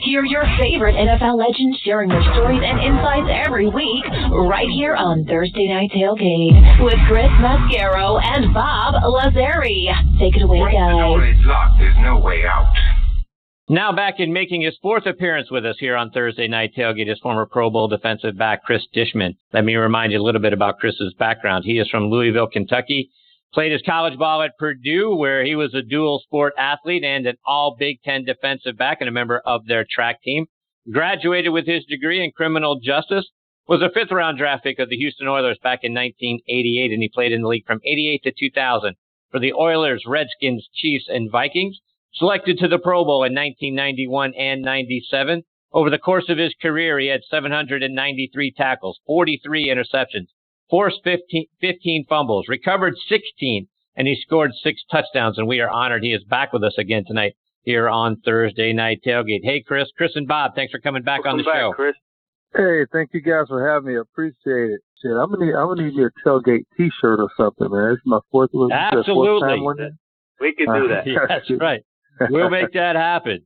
Hear your favorite NFL legends sharing their stories and insights every week right here on Thursday Night Tailgate with Chris Mascaro and Bob Lazari. Take it away, guys. There's no way out. Now back in making his fourth appearance with us here on Thursday Night Tailgate is former Pro Bowl defensive back Chris Dishman. Let me remind you a little bit about Chris's background. He is from Louisville, Kentucky. Played his college ball at Purdue, where he was a dual sport athlete and an all Big Ten defensive back and a member of their track team. Graduated with his degree in criminal justice. Was a fifth-round draft pick of the Houston Oilers back in 1988, and he played in the league from 88 to 2000 for the Oilers, Redskins, Chiefs, and Vikings. Selected to the Pro Bowl in 1991 and 97. Over the course of his career, he had 793 tackles, 43 interceptions, forced 15 fumbles, recovered 16, and he scored 6 touchdowns. And we are honored he is back with us again tonight here on Thursday Night Tailgate. Hey, Chris and Bob, thanks for coming back on the show. Chris. Hey, thank you guys for having me. I appreciate it. Shit, I'm gonna need me a tailgate T-shirt or something, man. It's my fourth time winning. We can do that. Yeah, that's right. We'll make that happen.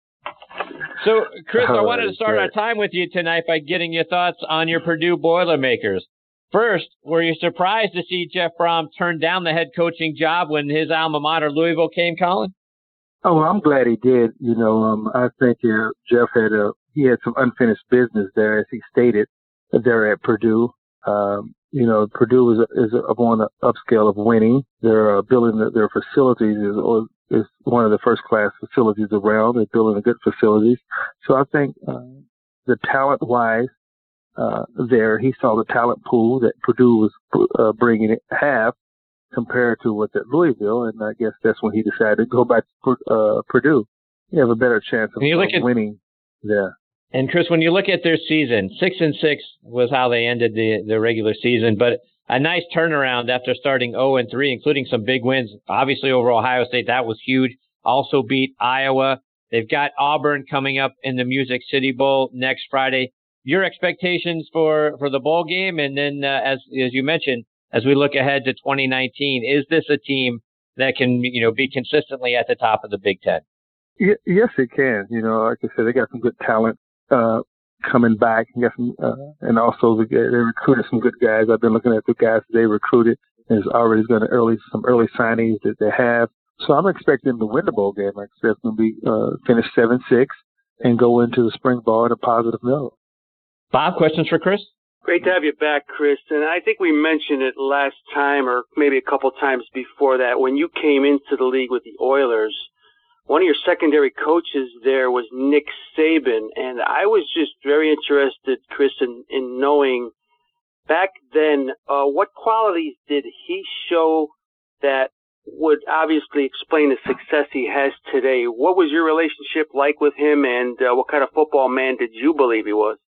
So, Chris, I wanted to start our time with you tonight by getting your thoughts on your Purdue Boilermakers. First, were you surprised to see Jeff Brom turn down the head coaching job when his alma mater, Louisville, came calling? Oh, I'm glad he did. I think Jeff had some unfinished business there, as he stated, there at Purdue. Purdue is on the upscale of winning. They're building their facilities is one of the first class facilities around. They're building good facilities. So I think the talent wise there, he saw the talent pool that Purdue was bringing have compared to what's at Louisville, and I guess that's when he decided to go back to Purdue. You have a better chance of winning there. And Chris, when you look at their season, 6-6 was how they ended the regular season, but a nice turnaround after starting 0-3, including some big wins. Obviously over Ohio State, that was huge. Also beat Iowa. They've got Auburn coming up in the Music City Bowl next Friday. Your expectations for the bowl game, and then as you mentioned, as we look ahead to 2019, is this a team that can be consistently at the top of the Big Ten? Yes, it can. Like I said, they got some good talent coming back. And also they recruited some good guys. I've been looking at the guys they recruited. There's already some early signings that they have. So I'm expecting them to win the bowl game. I expect them to be finish 7-6 and go into the spring ball at a positive note. Bob, questions for Chris? Great to have you back, Chris. And I think we mentioned it last time, or maybe a couple times before that, when you came into the league with the Oilers, one of your secondary coaches there was Nick Saban. And I was just very interested, Chris, in knowing back then, what qualities did he show that would obviously explain the success he has today? What was your relationship like with him, and what kind of football man did you believe he was?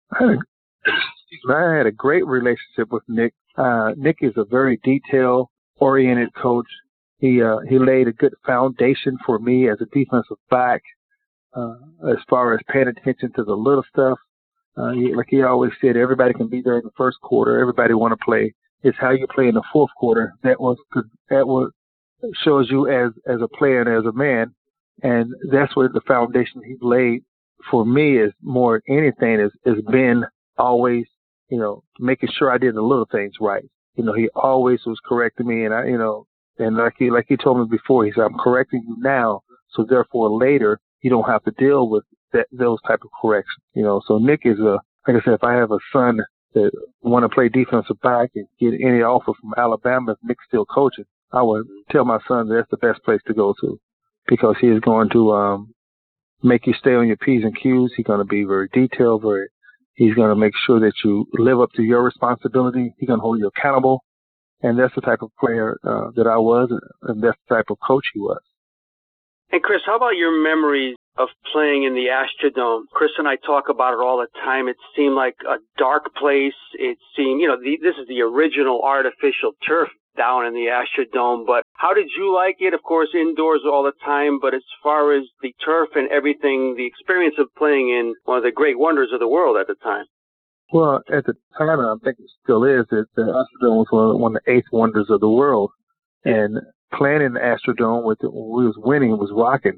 I had a great relationship with Nick. Nick is a very detail-oriented coach. He laid a good foundation for me as a defensive back, as far as paying attention to the little stuff. Like he always said, everybody can be there in the first quarter. Everybody want to play. It's how you play in the fourth quarter that shows you as a player and as a man. And that's what the foundation he laid for me is more than anything has been always, making sure I did the little things right. He always was correcting me, and and like he told me before, he said, I'm correcting you now, so therefore later you don't have to deal with those type of corrections. So Nick is like I said, if I have a son that want to play defensive back and get any offer from Alabama, if Nick's still coaching, I would tell my son that's the best place to go to, because he is going to make you stay on your P's and Q's. He's going to be very detailed, he's going to make sure that you live up to your responsibility. He's going to hold you accountable. And that's the type of player that I was, and that's the type of coach he was. And Chris, how about your memories of playing in the Astrodome? Chris and I talk about it all the time. It seemed like a dark place. It seemed, this is the original artificial turf down in the Astrodome. But how did you like it? Of course, indoors all the time. But as far as the turf and everything, the experience of playing in one of the great wonders of the world at the time. Well, at the time, I think it still is, that the Astrodome was one of the 8th wonders of the world. And playing in the Astrodome when we was winning was rocking.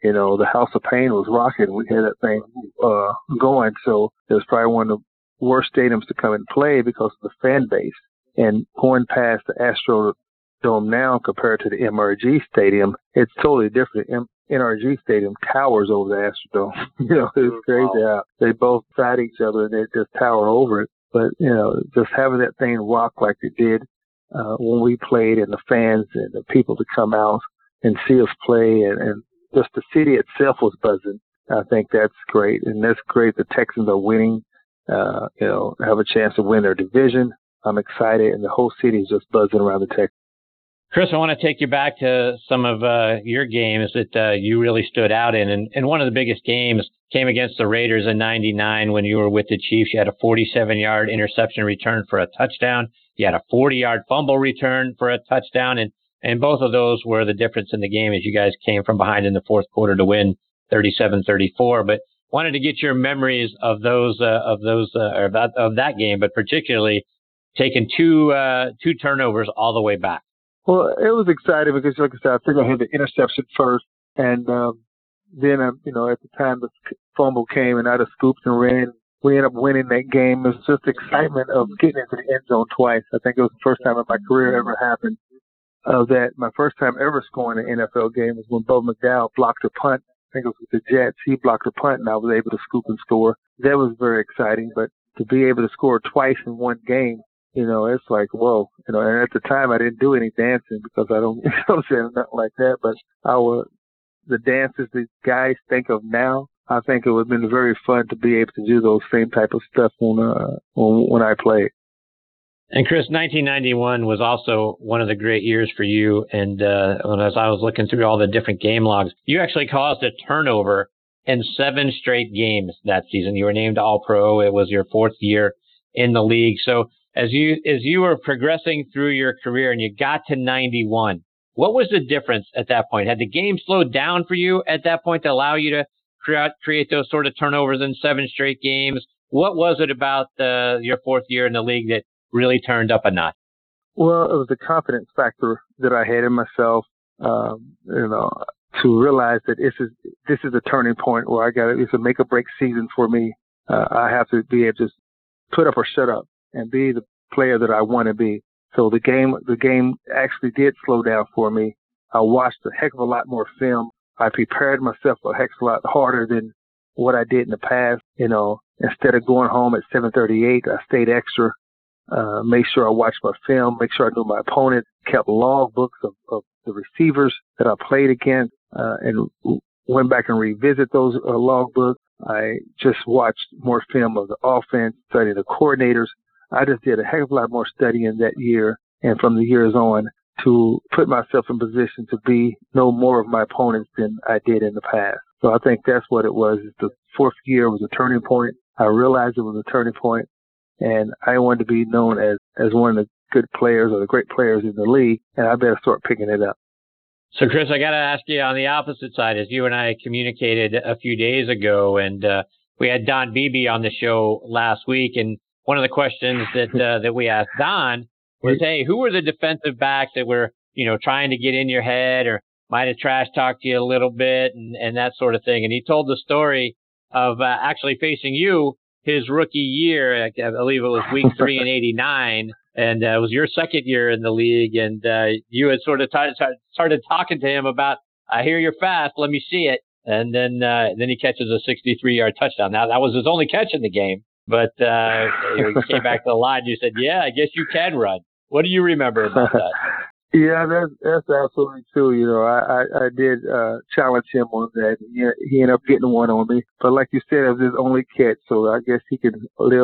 You know, the House of Pain was rocking. We had that thing going. So it was probably one of the worst stadiums to come and play because of the fan base. And going past the Astrodome now compared to the NRG Stadium, it's totally different. NRG Stadium towers over the Astrodome. You know, it's crazy how they both side each other and they just tower over it. But, you know, just having that thing rock like it did when we played, and the fans and the people to come out and see us play, and just the city itself was buzzing. I think that's great. And that's great. The Texans are winning, you know, have a chance to win their division. I'm excited, and the whole city is just buzzing around the Texans. Chris, I want to take you back to some of your games that you really stood out in. And one of the biggest games came against the Raiders in '99 when you were with the Chiefs. You had a 47-yard interception return for a touchdown. You had a 40-yard fumble return for a touchdown. And both of those were the difference in the game as you guys came from behind in the fourth quarter to win 37-34. But wanted to get your memories of that game, but particularly taking two turnovers all the way back. Well, it was exciting because, like I said, I think I had the interception first, and then, you know, at the time the fumble came and I just scooped and ran. We ended up winning that game. It was just the excitement of getting into the end zone twice. I think it was the first time in my career ever happened that. My first time ever scoring an NFL game was when Bo McDowell blocked a punt. I think it was with the Jets. He blocked a punt, and I was able to scoop and score. That was very exciting. But to be able to score twice in one game, you know, it's like, whoa, you know, and at the time I didn't do any dancing because I don't, you know what I'm saying, nothing like that. But the dances that guys think of now, I think it would have been very fun to be able to do those same type of stuff when I played. And Chris, 1991 was also one of the great years for you. And as I was looking through all the different game logs, you actually caused a turnover in 7 straight games that season. You were named All-Pro. It was your 4th year in the league. So as you were progressing through your career and you got to 91, what was the difference at that point? Had the game slowed down for you at that point to allow you to create those sort of turnovers in 7 straight games? What was it about your 4th year in the league that really turned up a notch? Well, it was the confidence factor that I had in myself, you know, to realize that this is a turning point where it's a make or break season for me. I have to be able to put up or shut up and be the player that I want to be. So the game actually did slow down for me. I watched a heck of a lot more film. I prepared myself a heck of a lot harder than what I did in the past. You know, instead of going home at 7:38, I stayed extra. Make sure I watched my film, make sure I knew my opponent, kept log books of the receivers that I played against, and went back and revisit those log books. I just watched more film of the offense, studied the coordinators. I just did a heck of a lot more studying that year and from the years on to put myself in position to know more of my opponents than I did in the past. So I think that's what it was. The 4th year was a turning point. I realized it was a turning point. And I wanted to be known as one of the good players or the great players in the league, and I better start picking it up. So, Chris, I got to ask you on the opposite side, as you and I communicated a few days ago, and we had Don Beebe on the show last week, and one of the questions that we asked Don was, hey, who were the defensive backs that were, you know, trying to get in your head or might have trash talked you a little bit and that sort of thing? And he told the story of actually facing you his rookie year. I believe it was week 3 in '89, and it was your 2nd year in the league, and you had sort of started talking to him about, I hear you're fast, let me see it. And then he catches a 63-yard touchdown. Now, that was his only catch in the game, but he came back to the line and you said, yeah, I guess you can run. What do you remember about that? Yeah, that's absolutely true. You know, I did challenge him on that. He ended up getting one on me. But like you said, it was his only catch, so I guess he could live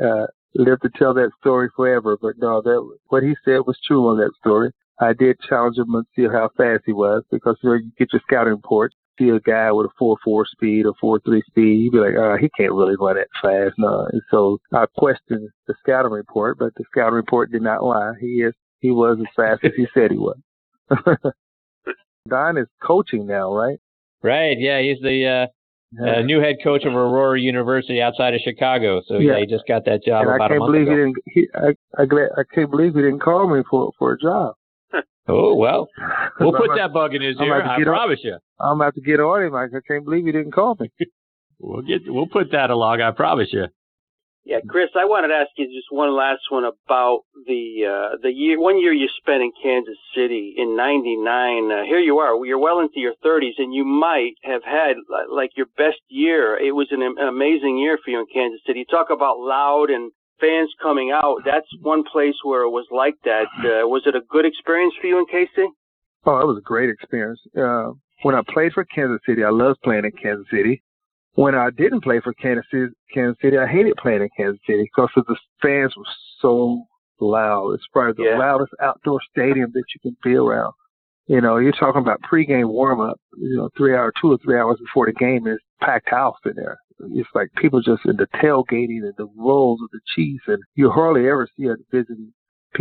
to tell that story forever. But no, what he said was true on that story. I did challenge him and see how fast he was because, you know, you get your scouting report, see a guy with a 4.4 speed or 4.3 speed, you'd be like, he can't really run that fast. No. And so I questioned the scouting report, but the scouting report did not lie. He was as fast as he said he was. Don is coaching now, right? Right. Yeah, he's the new head coach of Aurora University outside of Chicago. So yeah, he just got that job and about a month ago. I can't believe he didn't call me for a job. Oh, well, we'll put that bug in his ear. I promise you. I'm about to get on him. I can't believe he didn't call me. We'll put that along. I promise you. Yeah, Chris, I wanted to ask you just one last one about the 1 year you spent in Kansas City in '99. Here you are. You're well into your 30s, and you might have had like your best year. It was an amazing year for you in Kansas City. You talk about loud and fans coming out. That's one place where it was like that. Was it a good experience for you in KC? Oh, it was a great experience. When I played for Kansas City, I loved playing in Kansas City. When I didn't play for Kansas City, I hated playing in Kansas City because the fans were so loud. It's probably the loudest outdoor stadium that you can be around. You know, you're talking about pregame warm-up, 2 or 3 hours before the game, is packed house in there. It's like people just in the tailgating and the rolls of the Chiefs, and you hardly ever see it visiting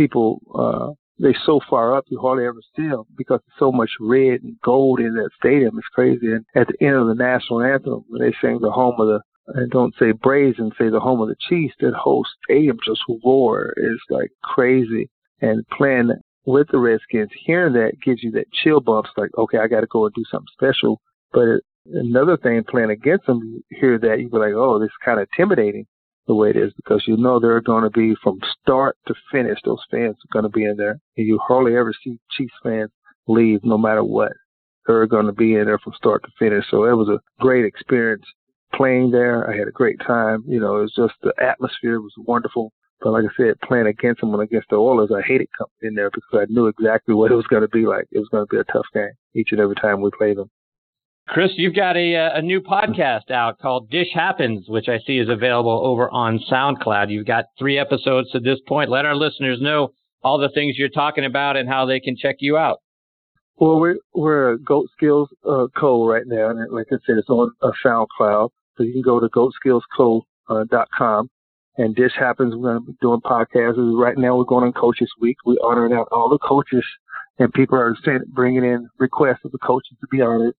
people. They're so far up, you hardly ever see them because there's so much red and gold in that stadium. It's crazy. And at the end of the national anthem, when they sing the home of the, and don't say Braves and say the home of the Chiefs, that whole stadium just roar. It's like crazy. And playing with the Redskins, hearing that gives you that chill bumps, like, okay, I got to go and do something special. But another thing, playing against them, you hear that, you be like, oh, this is kind of intimidating the way it is, because you know they're going to be from start to finish. Those fans are going to be in there, and you hardly ever see Chiefs fans leave, no matter what. They're going to be in there from start to finish. So it was a great experience playing there. I had a great time. It was just the atmosphere was wonderful. But like I said, playing against them and against the Oilers, I hated coming in there because I knew exactly what it was going to be like. It was going to be a tough game each and every time we played them. Chris, you've got a new podcast out called Dish Happens, which I see is available over on SoundCloud. You've got 3 episodes to this point. Let our listeners know all the things you're talking about and how they can check you out. Well, we're a Goat Skills Co. right now, and like I said, it's on SoundCloud. So you can go to goatskillsco.com. And Dish Happens, we're going to be doing podcasts. Right now, we're going on Coaches Week. We're honoring out all the coaches, and people are bringing in requests of the coaches to be honored.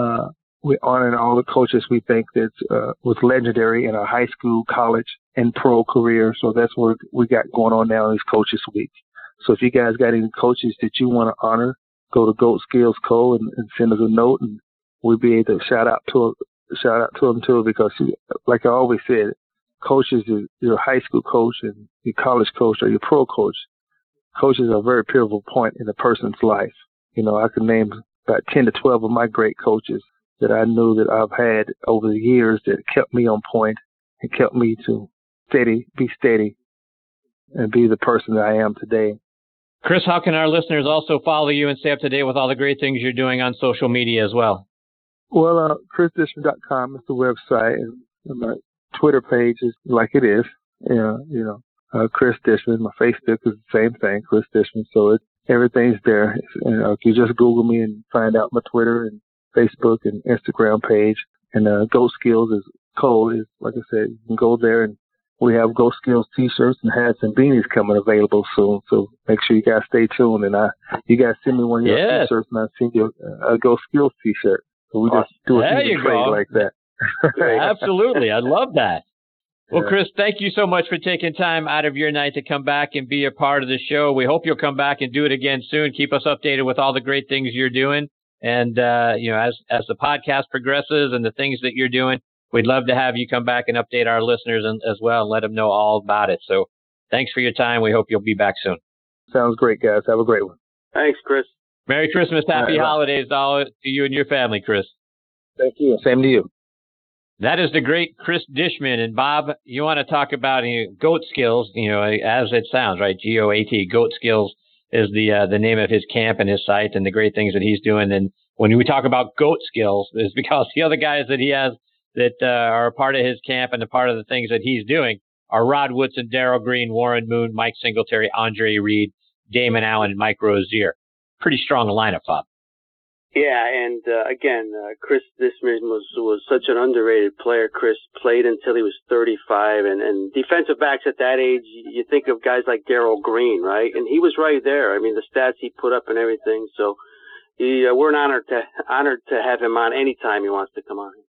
We're honoring all the coaches we think that was legendary in our high school, college, and pro career. So that's what we got going on now is Coaches Week. So if you guys got any coaches that you want to honor, go to Goat Skills Co. and send us a note, and we'll be able to shout out to them too. Because, like I always said, coaches, your high school coach and your college coach or your pro coach, coaches are a very pivotal point in a person's life. I can name about 10 to 12 of my great coaches that I knew that I've had over the years that kept me on point and kept me to be steady, and be the person that I am today. Chris, how can our listeners also follow you and stay up to date with all the great things you're doing on social media as well? Well, ChrisDishman.com is the website, and my Twitter page is like it is. Chris Dishman. My Facebook is the same thing, Chris Dishman. So everything's there. If you just Google me and find out my Twitter and Facebook and Instagram page, and Goat Skills is like I said, you can go there, and we have Goat Skills t-shirts and hats and beanies coming available soon. So make sure you guys stay tuned, and you guys send me one of your t-shirts, and I send you a Goat Skills t-shirt. So we just do a trade like that. Absolutely. I love that. Well, Chris, thank you so much for taking time out of your night to come back and be a part of the show. We hope you'll come back and do it again soon. Keep us updated with all the great things you're doing. And, as the podcast progresses and the things that you're doing, we'd love to have you come back and update our listeners as well and let them know all about it. So thanks for your time. We hope you'll be back soon. Sounds great, guys. Have a great one. Thanks, Chris. Merry Christmas. Happy holidays to you and your family, Chris. Thank you. Same to you. That is the great Chris Dishman. And Bob, you want to talk about Goat Skills, as it sounds, right? GOAT. Goat Skills is the name of his camp and his site and the great things that he's doing. And when we talk about Goat Skills, it's because the other guys that he has that are a part of his camp and a part of the things that he's doing are Rod Woodson, Darrell Green, Warren Moon, Mike Singletary, Andre Reed, Damon Allen, and Mike Rozier. Pretty strong lineup, Bob. Yeah, and again, Chris Dishman was such an underrated player. Chris played until he was 35, and defensive backs at that age, you think of guys like Darrell Green, right? And he was right there. I mean, the stats he put up and everything. So we're honored to have him on anytime he wants to come on.